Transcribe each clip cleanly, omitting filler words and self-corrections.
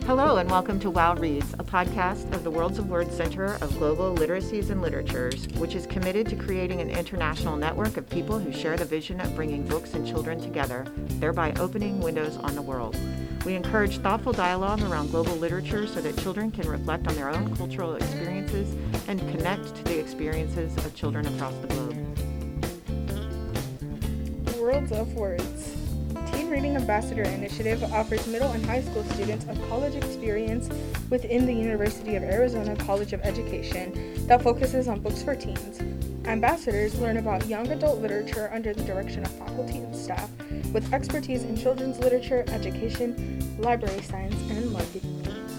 Hello and welcome to WOW Reads, a podcast of the Worlds of Words Center of Global Literacies and Literatures, which is committed to creating an international network of people who share the vision of bringing books and children together, thereby opening windows on the world. We encourage thoughtful dialogue around global literature so that children can reflect on their own cultural experiences and connect to the experiences of children across the globe. Worlds of Words. Teen Reading Ambassador Initiative offers middle and high school students a college experience within the University of Arizona College of Education that focuses on books for teens. Ambassadors learn about young adult literature under the direction of faculty and staff with expertise in children's literature, education, library science, and marketing.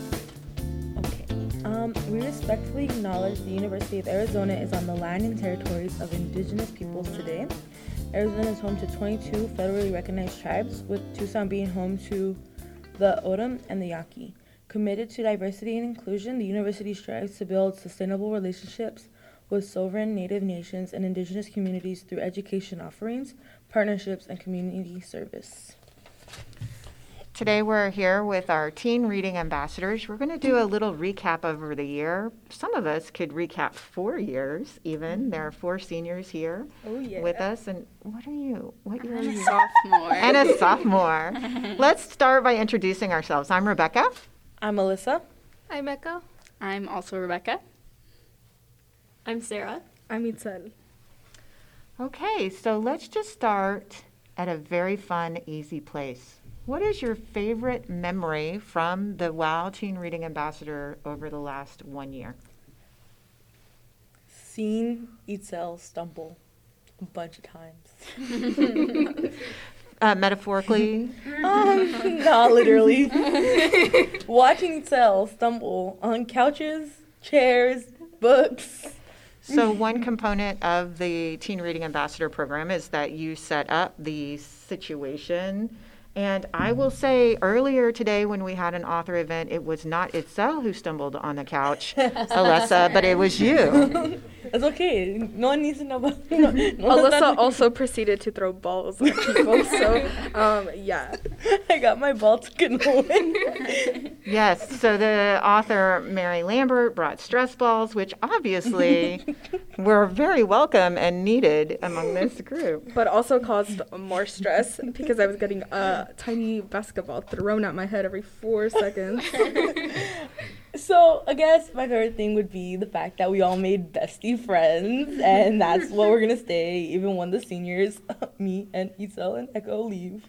We respectfully acknowledge the University of Arizona is on the land and territories of Indigenous peoples today. Arizona is home to 22 federally recognized tribes, with Tucson being home to the O'odham and the Yaqui. Committed to diversity and inclusion, the university strives to build sustainable relationships with sovereign Native nations and Indigenous communities through education offerings, partnerships, and community service. Today we're here with our Teen Reading Ambassadors. We're going to do a little recap over the year. Some of us could recap 4 years even. There are 4 seniors here with us. And what are you? What year are you? Sophomore. And a sophomore. Let's start by introducing ourselves. I'm Rebecca. I'm Alyssa. I'm Echo. I'm also Rebecca. I'm Sarah. I'm Itzel. Okay, so let's just start at a very fun, easy place. What is your favorite memory from the WOW Teen Reading Ambassador over the last 1 year? Seen Itzel stumble a bunch of times. Metaphorically? Not literally. Watching Itzel stumble on couches, chairs, books. So one component of the Teen Reading Ambassador program is that you set up the situation. And I will say earlier today when we had an author event, it was not Itzel who stumbled on the couch, Alyssa, but it was you. It's okay. No one needs to know about Alyssa also proceeded to throw balls at people, so yeah. I got my ball taken away. Yes, so the author, Mary Lambert, brought stress balls, which obviously were very welcome and needed among this group. But also caused more stress because I was getting a tiny basketball thrown at my head every 4 seconds. So I guess my favorite thing would be the fact that we all made bestie friends, and that's what we're going to stay even when the seniors, me and Itzel and Echo, leave.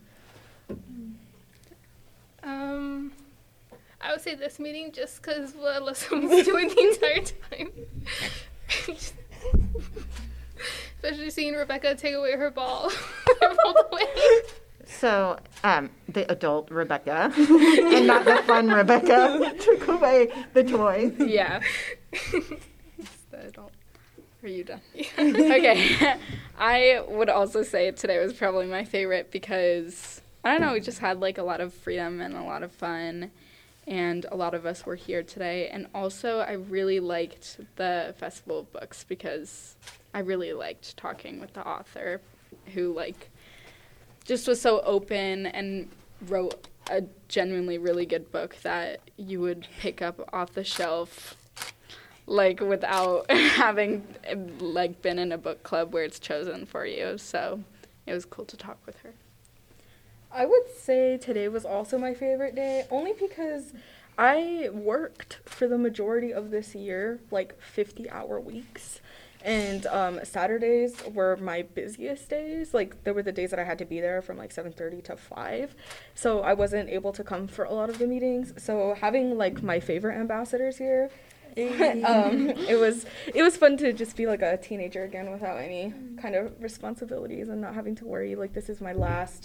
I would say this meeting just because what Alyssa was doing the entire time. Especially seeing Rebecca take away her ball. Rolled away. So the adult Rebecca, and not the fun Rebecca, took away the toy. Yeah. It's the adult. Are you done? Yeah. Okay. I would also say today was probably my favorite because, I don't know, we just had like a lot of freedom and a lot of fun. And a lot of us were here today. And also, I really liked the Festival of Books because I really liked talking with the author who, like, just was so open and wrote a genuinely really good book that you would pick up off the shelf, like, without having, like, been in a book club where it's chosen for you. So it was cool to talk with her. I would say today was also my favorite day, only because I worked for the majority of this year, like 50-hour weeks, and Saturdays were my busiest days. Like, there were the days that I had to be there from like 7:30 to 5, so I wasn't able to come for a lot of the meetings. So having like my favorite ambassadors here, it was fun to just be like a teenager again without any kind of responsibilities and not having to worry. Like, this is my last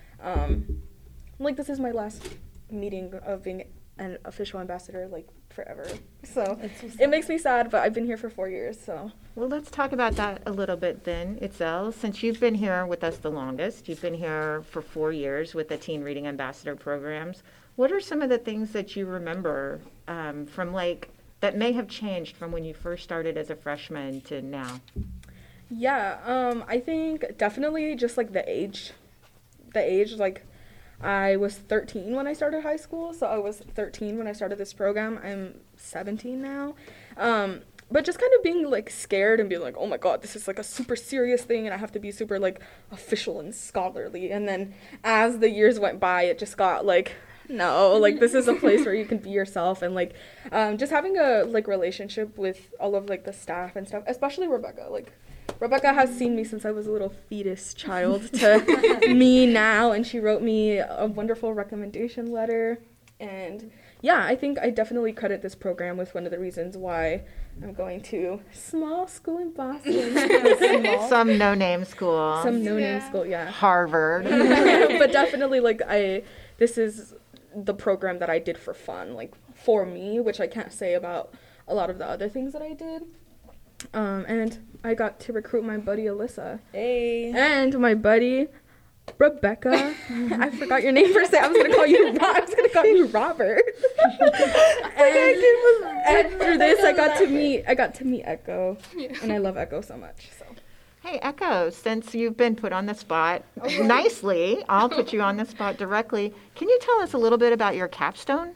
meeting of being an official ambassador, like, forever. So it makes me sad, but I've been here for 4 years, so. Well, let's talk about that a little bit then, Itzel. Since you've been here with us the longest, you've been here for 4 years with the Teen Reading Ambassador programs. What are some of the things that you remember from, like, that may have changed from when you first started as a freshman to now? Yeah, I think definitely just, like, the age, like, I was 13 when I started high school, so I was 13 when I started this program. I'm 17 now. But just kind of being like scared and being like, oh my god, this is like a super serious thing and I have to be super like official and scholarly. And then as the years went by, it just got like, no, like this is a place where you can be yourself. And like just having a like relationship with all of like the staff and stuff, especially Rebecca. Like Rebecca has seen me since I was a little fetus child to me now, and she wrote me a wonderful recommendation letter. And yeah, I think I definitely credit this program with one of the reasons why I'm going to small school in Boston. Some no-name school. Some no-name school, yeah. Harvard. But definitely, like, this is the program that I did for fun, like, for me, which I can't say about a lot of the other things that I did. And I got to recruit my buddy Alyssa. Hey. And my buddy Rebecca. I forgot your name for a second. I was gonna call you Robert. and through this, I got to meet Echo, and I love Echo so much. So. Hey, Echo, since you've been put on the spot nicely, I'll put you on the spot directly. Can you tell us a little bit about your capstone?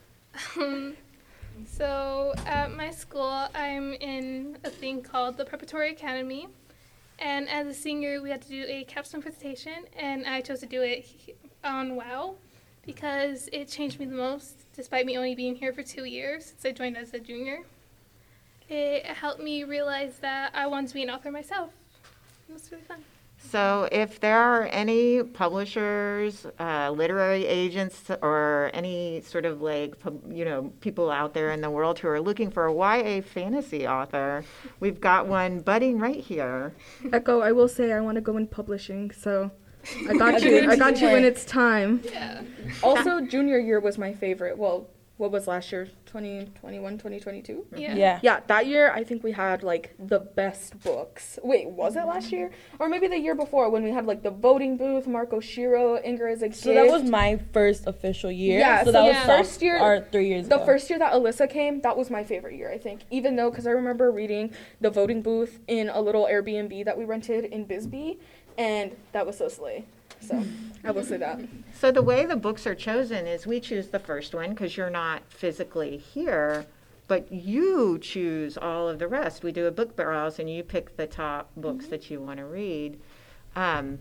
So at my school, I'm in a thing called the Preparatory Academy. And as a senior, we had to do a capstone presentation, and I chose to do it on WOW because it changed me the most, despite me only being here for 2 years since I joined as a junior. It helped me realize that I wanted to be an author myself. It was really fun. So if there are any publishers, literary agents, or any sort of like, people out there in the world who are looking for a YA fantasy author, we've got one budding right here. Echo, I will say I want to go in publishing, so I got you. I got you when it's time. Yeah. Also, junior year was my favorite. Well, what was last year? 2021, 2022? Yeah. Yeah, that year I think we had like the best books. Wait, was it last year? Or maybe the year before when we had like the voting booth, Marco Shiro, Ingrid is a So that was my first official year. Yeah, so that was first year, or 3 years ago. The first year that Alyssa came, that was my favorite year, I think. Even though, because I remember reading the voting booth in a little Airbnb that we rented in Bisbee, and that was so slay. So I will say that. So the way the books are chosen is we choose the first one because you're not physically here, but you choose all of the rest. We do a book browse and you pick the top books that you want to read. How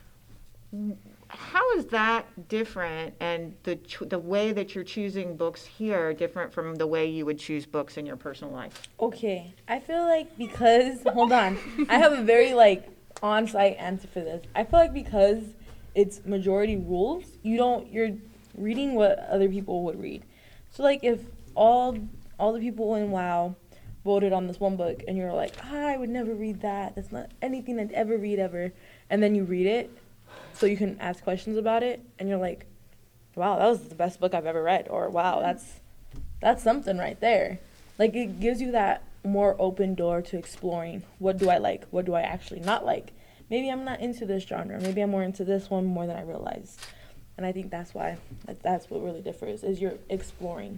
is that different, and the way that you're choosing books here different from the way you would choose books in your personal life? Okay, I feel like because, hold on, I have a very like on-site answer for this. I feel like because it's majority rules, you're reading what other people would read. So like if all the people in WOW voted on this one book and you're like, I would never read that, that's not anything I'd ever read ever, and then you read it so you can ask questions about it and you're like, wow, that was the best book I've ever read, or wow, that's something right there. Like it gives you that more open door to exploring what do I like, what do I actually not like. Maybe I'm not into this genre. Maybe I'm more into this one more than I realized. And I think that's why, that's what really differs, is you're exploring.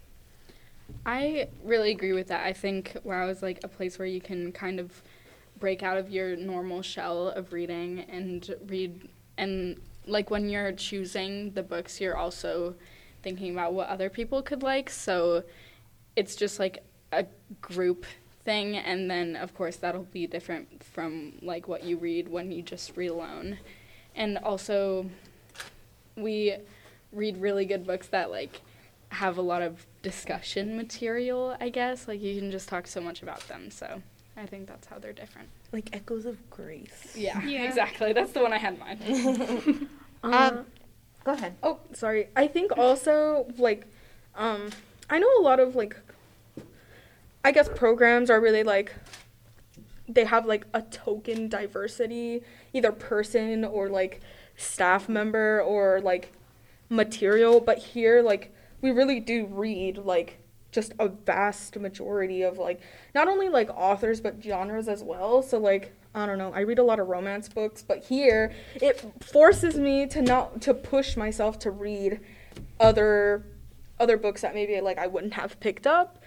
I really agree with that. I think WOW is like a place where you can kind of break out of your normal shell of reading and read. And like when you're choosing the books, you're also thinking about what other people could like. So it's just like a group thing, and then of course that'll be different from like what you read when you just read alone. And also we read really good books that like have a lot of discussion material, I guess. Like you can just talk so much about them, so I think that's how they're different. Like Echoes of Grace. Yeah. Exactly, that's the one I had in mind. Go ahead. Oh, sorry. I think also like I know a lot of like, I guess programs are really like, they have like a token diversity, either person or like staff member or like material, but here like we really do read like just a vast majority of like not only like authors but genres as well. So like I don't know, I read a lot of romance books, but here it forces me to push myself to read other books that maybe like I wouldn't have picked up.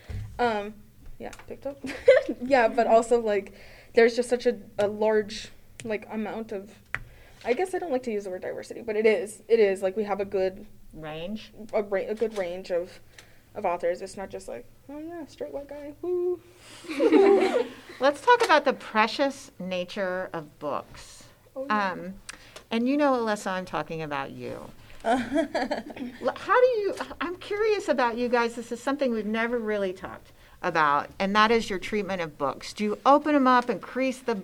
Yeah, but also like there's just such a large like amount of I guess I don't like to use the word diversity, but it is like we have a good Range? a good range of authors. It's not just like, oh yeah, straight white guy, woo. Let's talk about the precious nature of books. Oh, yeah. And you know, Alyssa, I'm talking about you. I'm curious about you guys. This is something we've never really talked about, and that is your treatment of books. Do you open them up and crease the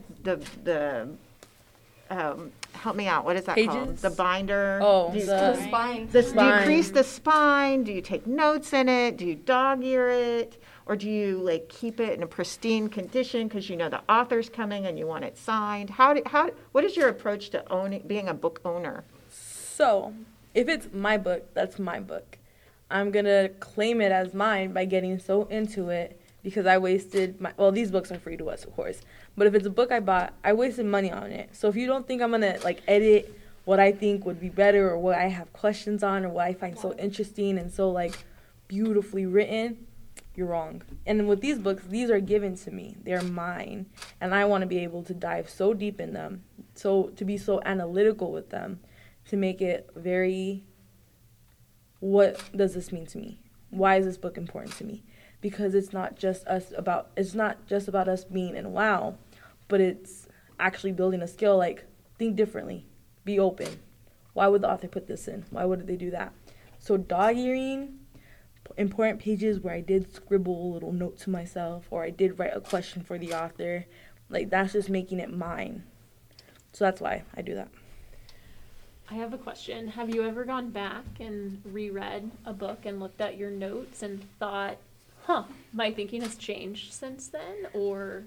help me out, what is that called? Pages? The binder? Oh, Do you, the spine. do you spine. crease the spine? Do you take notes in it? Do you dog ear it? Or do you like keep it in a pristine condition because you know the author's coming and you want it signed? What is your approach to being a book owner? So, if it's my book, that's my book. I'm going to claim it as mine by getting so into it because I wasted these books are free to us, of course. But if it's a book I bought, I wasted money on it. So if you don't think I'm going to like edit what I think would be better or what I have questions on or what I find so interesting and so like beautifully written, you're wrong. And with these books, these are given to me. They're mine. And I want to be able to dive so deep in them, so to be so analytical with them, to make it very, what does this mean to me? Why is this book important to me? Because it's not just about us being in wow, but it's actually building a skill, like think differently, be open. Why would the author put this in? Why would they do that? So dog-earing important pages where I did scribble a little note to myself or I did write a question for the author, like that's just making it mine. So that's why I do that. I have a question. Have you ever gone back and reread a book and looked at your notes and thought, my thinking has changed since then? Or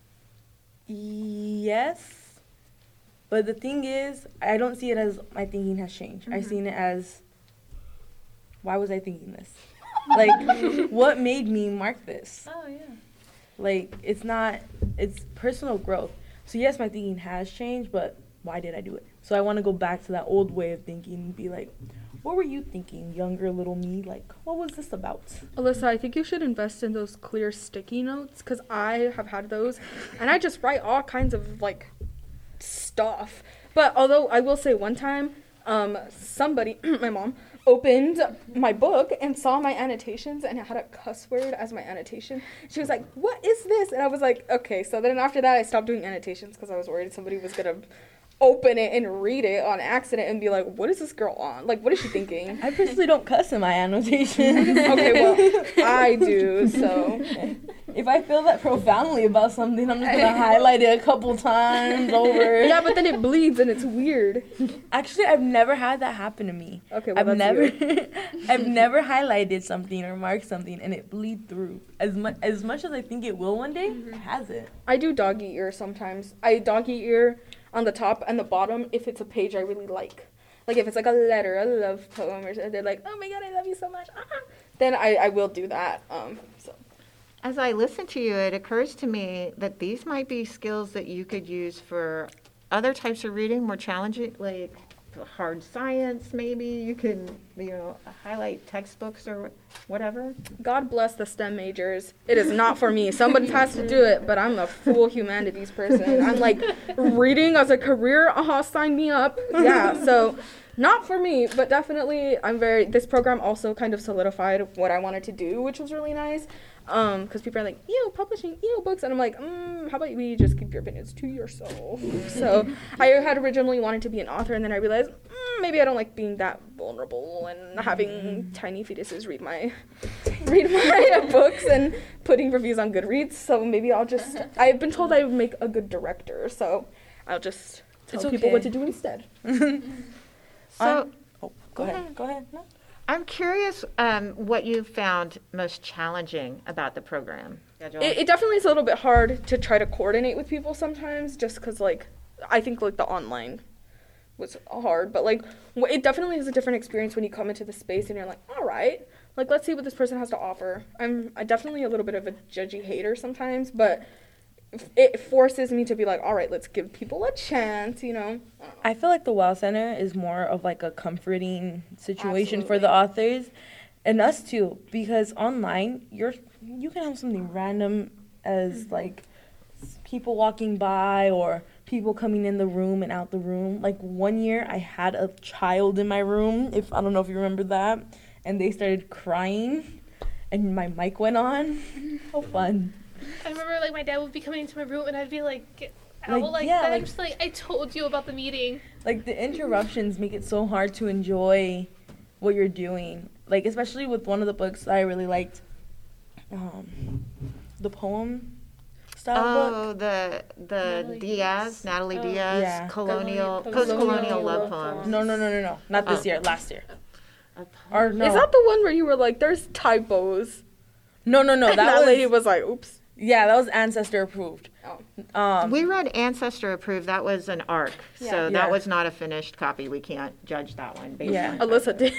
Yes, but the thing is, I don't see it as my thinking has changed. I've seen it as, why was I thinking this? Like, what made me mark this? oh yeah. Like, it's personal growth. So yes, my thinking has changed, but why did I do it? So I want to go back to that old way of thinking and be like, what were you thinking, younger little me? Like, what was this about? Alyssa, I think you should invest in those clear sticky notes because I have had those and I just write all kinds of like stuff. But although I will say one time, somebody, my mom, opened my book and saw my annotations and it had a cuss word as my annotation. She was like, what is this? And I was like, okay. So then after that, I stopped doing annotations because I was worried somebody was going to open it and read it on accident and be like, what is this girl on? Like, what is she thinking? I personally don't cuss in my annotations. Okay, well, I do, so. If I feel that profoundly about something, I'm just going to highlight it a couple times over. Yeah, but then it bleeds and it's weird. Actually, I've never had that happen to me. Okay, well, I've that's never weird. I've never highlighted something or marked something and it bleed through. As much as I think it will one day, it hasn't. I do doggy ear sometimes. I doggy ear on the top and the bottom if it's a page I really like. Like if it's like a letter, a love poem, or they're like, oh my god, I love you so much. Then I will do that. So. As I listen to you, it occurs to me that these might be skills that you could use for other types of reading, more challenging, like hard science maybe. You can, highlight textbooks or whatever. God bless the STEM majors. It is not for me. Somebody has to do it, but I'm a full humanities person. I'm like, reading as a career, sign me up. Yeah, so not for me, but definitely this program also kind of solidified what I wanted to do, which was really nice. Because people are like, publishing books, and I'm like, how about we just keep your opinions to yourself? So I had originally wanted to be an author, and then I realized maybe I don't like being that vulnerable and having tiny fetuses read my books and putting reviews on Goodreads. So maybe I've been told I would make a good director, so I'll just tell people what to do instead. So Go ahead. No? I'm curious what you found most challenging about the program. It definitely is a little bit hard to try to coordinate with people sometimes, just because, I think, the online was hard. But, it definitely is a different experience when you come into the space and you're like, all right, let's see what this person has to offer. I'm definitely a little bit of a judgy hater sometimes, but it forces me to be like, all right, let's give people a chance, I feel like the WOW Center is more of a comforting situation for the authors and us too, because online you can have something random as people walking by or people coming in the room and out the room. Like one year I had a child in my room, I don't know if you remember that, and they started crying and my mic went on. How fun. I remember like my dad would be coming into my room and I'd be like, get out, Like, like yeah, that. like- I'm just like, I told you about the meeting. Like the interruptions make it so hard to enjoy what you're doing. Like especially with one of the books I really liked, the poem style book. Oh, the Natalie Diaz, Natalie Diaz, Yeah. post-colonial love poems. No, not this Oh. year, last year. Or no. Is that the one where you were like, there's typos? No, that That was lady was like, oops. yeah, that was ancestor approved. Oh. We read Ancestor Approved. That was an ARC, so Yeah. Yeah. that was not a finished copy. We can't judge that one based Yeah. on Alyssa did.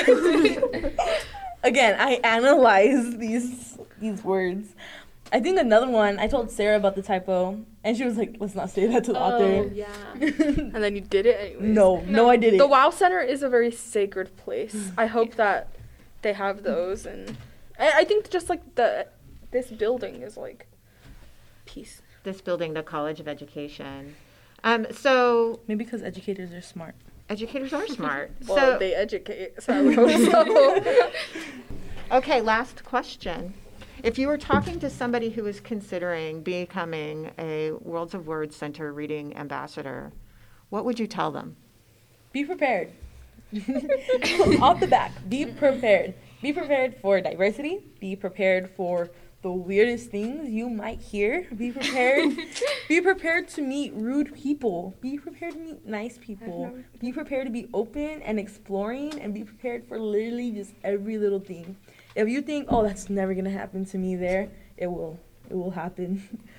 Again, I analyze these words. I think another one, I told Sarah about the typo, and she was like, let's not say that to the Oh, author. yeah. And then you did it anyways. No, I didn't. The WoW Center is a very sacred place. I hope that they have those, and I think just like this building is like peace. this building, the College of Education. So Maybe because educators are smart. educators are smart. Well, So they educate, so I would hope so. okay, last question. If you were talking to somebody who was considering becoming a Worlds of Words Center reading ambassador, what would you tell them? Be prepared. Off the back, be prepared. Be prepared for diversity. Be prepared for the weirdest things you might hear. Be prepared. Be prepared to meet rude people. Be prepared to meet nice people. Be prepared to be open and exploring, and be prepared for literally just every little thing. If you think, oh, that's never gonna happen to me there, it will. It will happen.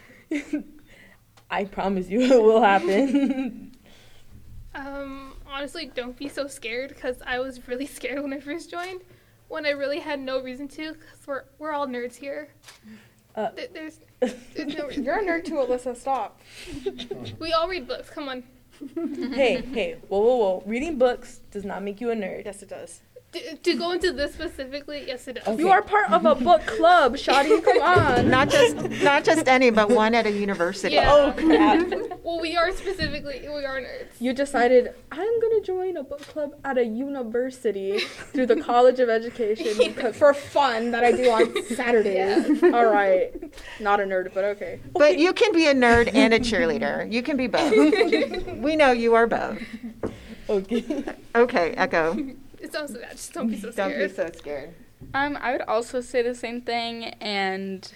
I promise you, it will happen. Honestly, don't be so scared, because I was really scared when I first joined, when I really had no reason to, because we're all nerds here. There's no reason. You're a nerd too, Alyssa. Stop. We all read books. Come on. Hey, whoa. Reading books does not make you a nerd. Yes, it does. To go into this specifically, yes, it does. Okay. You are part of a book club, Shadi. Come on. Not just any, but one at a university. Yeah. Oh crap. Well, we are nerds. You decided I'm gonna join a book club at a university through the College of Education because for fun that I do on Saturdays. All right, not a nerd, but okay. But you can be a nerd and a cheerleader. You can be both. We know you are both. Okay. Okay, Echo. It sounds so bad. Just don't be so Don't be scared. so scared. I would also say the same thing, and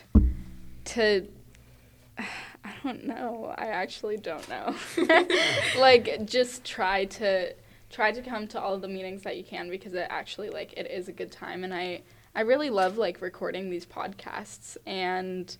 I don't know. I actually don't know. Like, just try to come to all of the meetings that you can, because it actually, like, it is a good time, and I really love, like, recording these podcasts and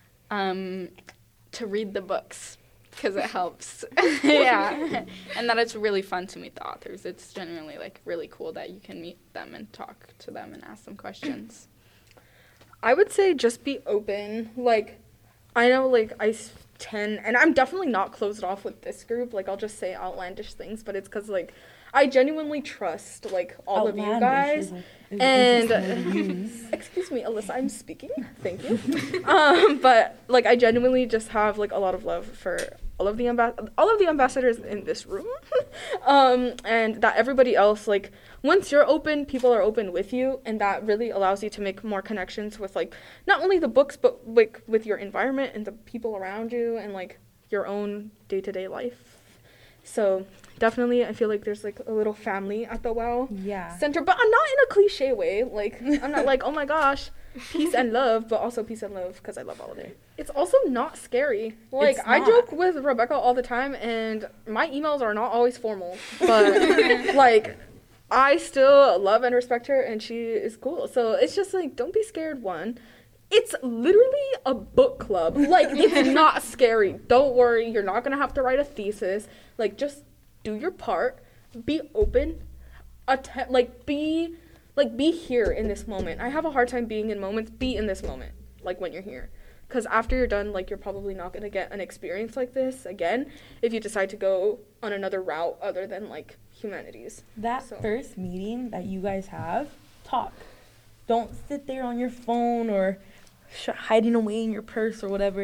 to read the books, because it helps. Yeah. And that it's really fun to meet the authors. It's genuinely, like, really cool that you can meet them and talk to them and ask them questions. I would say just be open. Like, I know, like, I tend, and I'm definitely not closed off with this group. Like, I'll just say outlandish things, but it's because, like, I genuinely trust, like, all of you guys. And excuse me, Alyssa, I'm speaking. Thank you. But like, I genuinely just have like a lot of love for all of the ambassadors in this room, and that everybody else, like, once you're open, people are open with you, and that really allows you to make more connections with, like, not only the books, but like with your environment and the people around you, and like your own day-to-day life. So definitely, I feel like there's like a little family at the WoW Center, but I'm not in a cliche way. Like, I'm not like, oh my gosh, peace and love, but also peace and love because I love all of it. It's also not scary. Like, It's I not. joke with Rebecca all the time, and my emails are not always formal, but like, I still love and respect her, and she is cool. So it's just like, don't be scared. One, it's literally a book club. Like, it's not scary. Don't worry. You're not gonna have to write a thesis. Like, just do your part. Be open. Be here in this moment. I have a hard time being in moments. Be in this moment, like when you're here. Because after you're done, like, you're probably not gonna get an experience like this again if you decide to go on another route other than like humanities. That So. first meeting that you guys have, talk. Don't sit there on your phone or hiding away in your purse or whatever.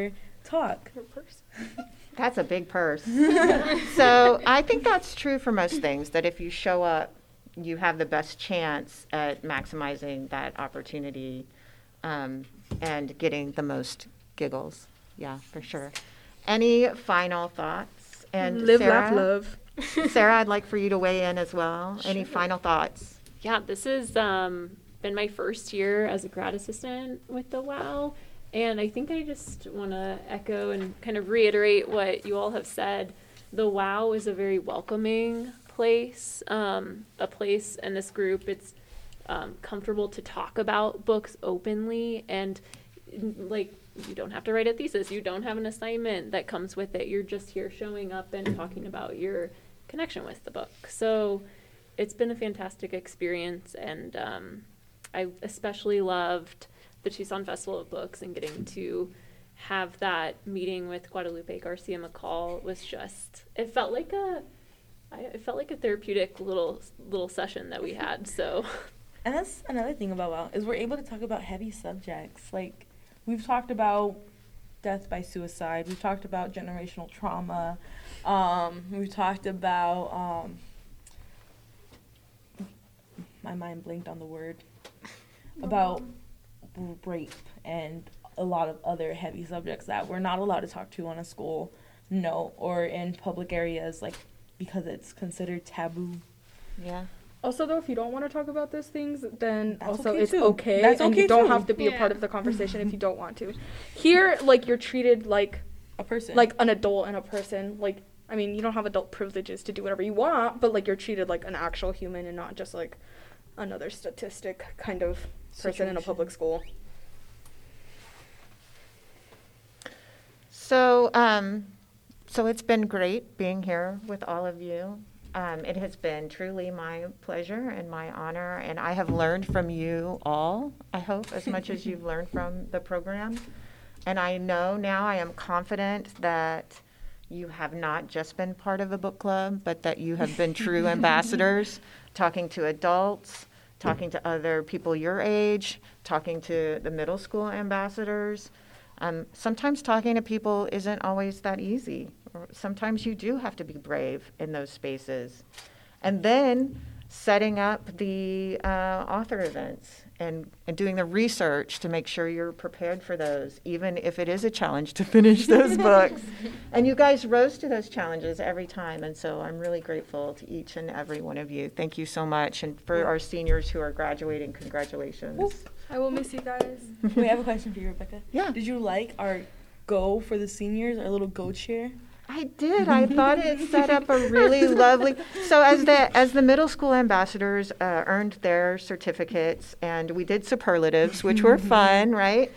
talk. Your purse. That's a big purse. So I think that's true for most things, that if you show up, you have the best chance at maximizing that opportunity and getting the most giggles. Yeah, for sure. Any final thoughts? And Live, Sarah, laugh, love. Sarah, I'd like for you to weigh in as well. Any final thoughts? Yeah, this has been my first year as a grad assistant with the WOW. And I think I just want to echo and kind of reiterate what you all have said. The WOW is a very welcoming place, a place in this group. It's comfortable to talk about books openly, and like, you don't have to write a thesis. You don't have an assignment that comes with it. You're just here showing up and talking about your connection with the book. So it's been a fantastic experience, and I especially loved the Tucson Festival of Books, and getting to have that meeting with Guadalupe Garcia McCall was just, it felt like a therapeutic little session that we had. So, And that's another thing about WOW, is we're able to talk about heavy subjects. Like, we've talked about death by suicide. We've talked about generational trauma. We've talked about, my mind blinked on the word, about rape and a lot of other heavy subjects that we're not allowed to talk to on a school note or in public areas, like, because it's considered taboo. Yeah. Also, though, if you don't want to talk about those things, then That's also okay it's too. okay. That's and okay you don't too. have to be a part of the conversation if you don't want to. Here, like, you're treated like A person. like an adult and a person. Like, I mean, you don't have adult privileges to do whatever you want, but like, you're treated like an actual human and not just like another statistic kind of person in a public school. So, so it's been great being here with all of you. It has been truly my pleasure and my honor, and I have learned from you all, I hope, as much as you've learned from the program. And I know now, I am confident that you have not just been part of a book club, but that you have been true ambassadors, talking to adults, talking to other people your age, talking to the middle school ambassadors. Sometimes talking to people isn't always that easy. Sometimes you do have to be brave in those spaces. And then setting up the author events and doing the research to make sure you're prepared for those, even if it is a challenge to finish those books. And you guys rose to those challenges every time, and so I'm really grateful to each and every one of you. Thank you so much. And for our seniors who are graduating, congratulations. I will miss you guys. Wait, I have a question for you, Rebecca. Yeah. Did you like our go for the seniors, our little go cheer? I did. I thought it set up a really lovely. So as the middle school ambassadors earned their certificates, and we did superlatives, which were fun, right?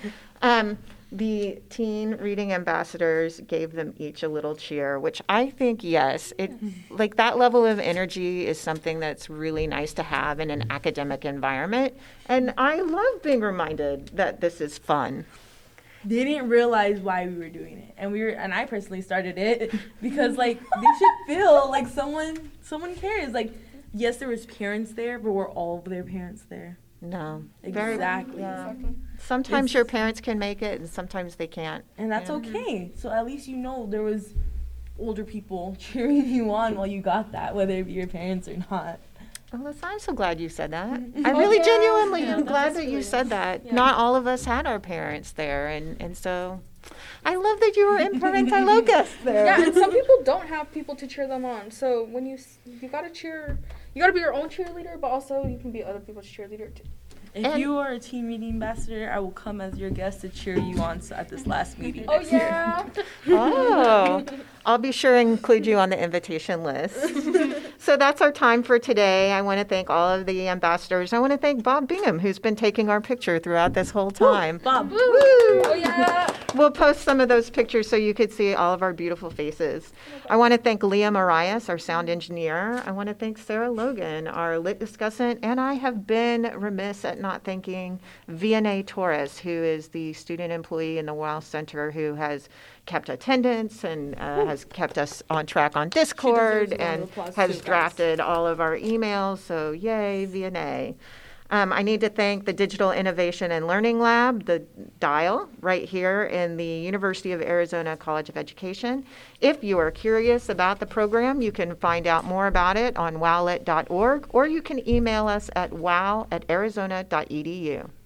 The teen reading ambassadors gave them each a little cheer, which I think, yes, it like that level of energy is something that's really nice to have in an academic environment. And I love being reminded that this is fun. They didn't realize why we were doing it, and I personally started it because, like, they should feel like someone cares. Like, yes, there was parents there, but were all of their parents there? No. Exactly. Yeah. Sometimes your parents can make it, and sometimes they can't. And that's Yeah. okay. So at least you know there was older people cheering you on while you got that, whether it be your parents or not. Alyssa, I'm so glad you said that. I really genuinely am glad that you said that. Yeah. Not all of us had our parents there, and so I love that you were in Parenta Locus there. Yeah, and some people don't have people to cheer them on. So when you gotta cheer, you gotta be your own cheerleader, but also you can be other people's cheerleader too. If And- you are a teen meeting ambassador, I will come as your guest to cheer you on at this last meeting. Oh next year. yeah. Oh, I'll be sure and include you on the invitation list. So that's our time for today. I want to thank all of the ambassadors. I want to thank Bob Bingham, who's been taking our picture throughout this whole time. Bob. Woo! Oh yeah. We'll post some of those pictures so you could see all of our beautiful faces. I want to thank Leah Marias, our sound engineer. I want to thank Sarah Logan, our lit discussant. And I have been remiss at not thanking Vianney Torres, who is the student employee in the Wow Center who has kept attendance and has kept us on track on Discord deserves a round and of applause has too, guys. drafted all of our emails. So yay, Vianney. I need to thank the Digital Innovation and Learning Lab, the DIAL, right here in the University of Arizona College of Education. If you are curious about the program, you can find out more about it on wowlet.org, or you can email us at wow@arizona.edu.